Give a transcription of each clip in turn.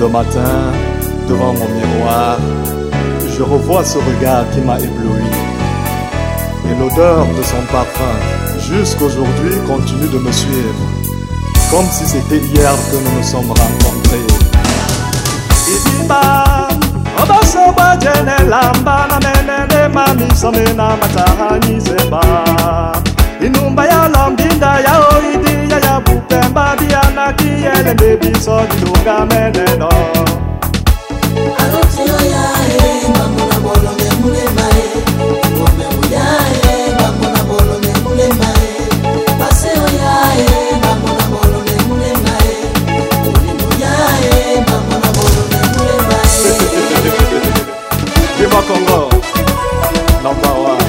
Le matin, devant mon miroir, je revois ce regard qui m'a ébloui. Et l'odeur de son parfum, jusqu'aujourd'hui, continue de me suivre. Comme si c'était hier que nous nous sommes rencontrés. Idiba, obasoba jene lamba na menene mami somena matahani zeba. Inumba ya lambinda ya oidi ya bupemba biana kiele nebiso dilunga meneno. Alotio ya mamona bolo me mulema ngome uya mamona bolo me mulema paseo ya mamona bolo me mulema ulimo ya mamona bolo me mulema. Viva Congo, number one.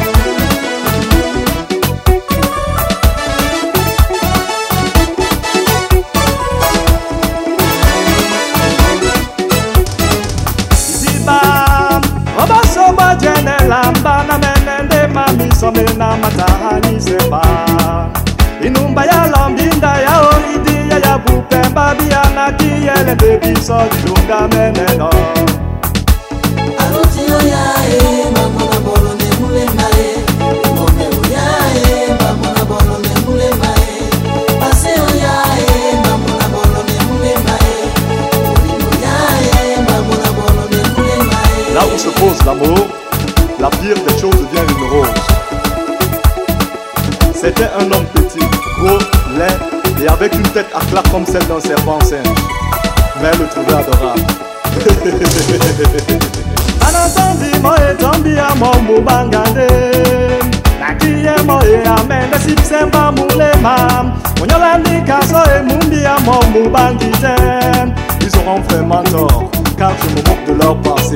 Obasoba jene lamba na menende mami somena matahani seba. Inumba ya lambinda ya oidi ya bupemba biana kiele bebiso dilunga meneno. Alotio ya mamona bolo me mulema ngome uya mamona bolo me mulema paseo ya mamona bolo me mulema ulimo ya mamona bolo me mulema. Là où se pose l'amour, la pire des choses devient une rose. C'était un homme petit, gros, laid et avec une tête à claque comme celle d'un serpent singe. Mais elle le trouvait adorable. Anatandi moe tombi a mo bangande. Nakiye moe amende sipsemba mulema. Onyolandi kaso e mumbi a mo bangite. Ils auront vraiment tort, car je me moque de leur passé.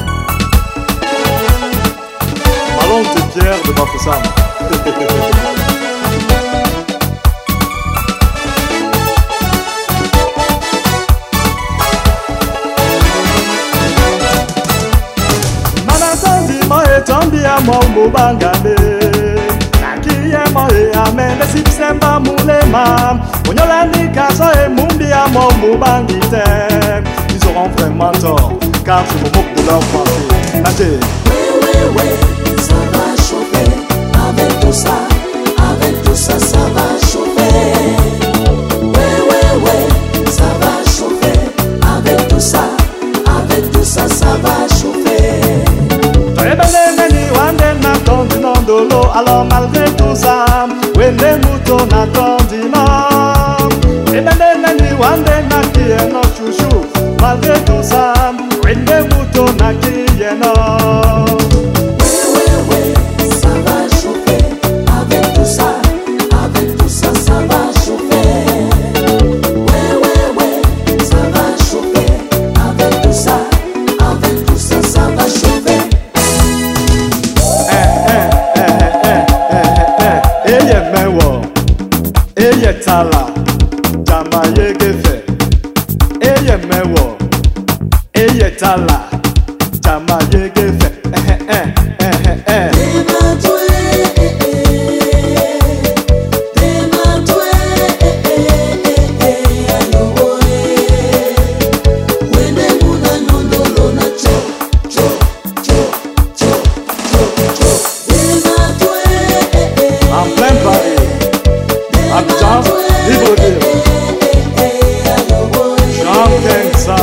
Allons de Pierre de Bafoussam. Manatandi moe tombi a mo bangande. Nakiye moe amende sipsemba mulema. Onyolandi kaso e mumbi a mo bangite. Ils auront vraiment tort, car je me moque de leur passé. Naté. Ouais, ça va chauffer. Avec tout ça, ça va chauffer. Ouais, ça va chauffer. Avec tout ça, ça va chauffer. Alors malgré tout ça, when les moutons n'attendent non. Et ben les wande na qui est notre chouchou. Malgré tout ça, when les moutons n'a qui est non. Ouais, ça va chauffer. Avec tout ça, ça va chauffer. Ouais, ça va chauffer. Avec tout ça, ça va chauffer. Eye mewo, eye tala, jama yegefe. Eye mewo, eye tala, jama yegefe. En plein Paris, Abidjan, Libreville, Jean Kenza.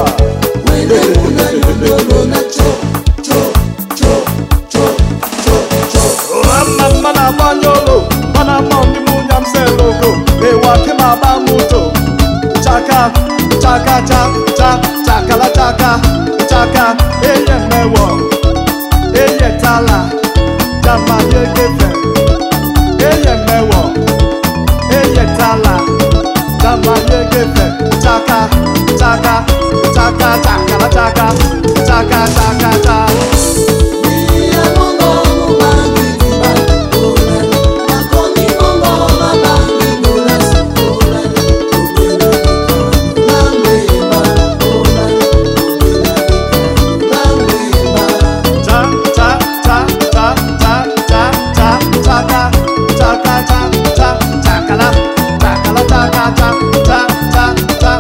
Mana banyolo, mana mondi munyam seloko, ewa kema bamuto. Chaka, chaka, chaka, chaka la chaka, chaka, eye mewo, eye tala, jama yegefe. Eye mewo, eye tala, jama yegefe. Chaka, chaka, chaka, chaka la chaka, chaka, chaka, chaka. Chaka, chaka, chaka, chaka, chaka, chaka, chaka, chaka, chaka,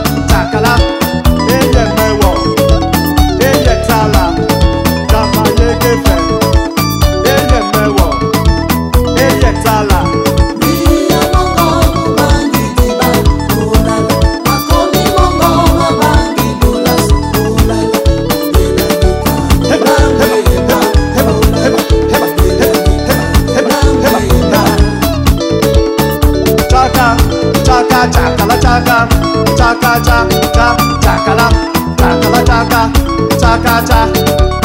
cha cha chakala chakala chaka chaka cha